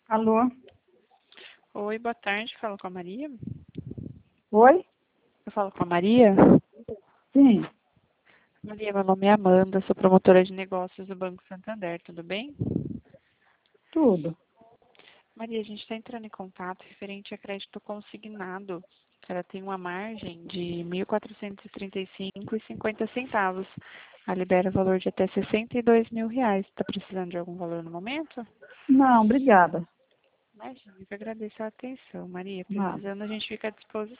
Alô? Oi, boa tarde. Falo com a Maria? Oi? Eu falo com a Maria? Sim, Maria, meu nome é Amanda, sou promotora de negócios do Banco Santander, tudo bem? tudo. Maria, a gente está entrando em contato referente a crédito consignado. Ela tem uma margem de R$ 1.435,50. Ela libera valor de até R$ 62 mil. Está precisando de algum valor no momento? Não, obrigada. Imagina, eu que agradeço a atenção, Maria. Nada. Precisando, a gente fica à disposição.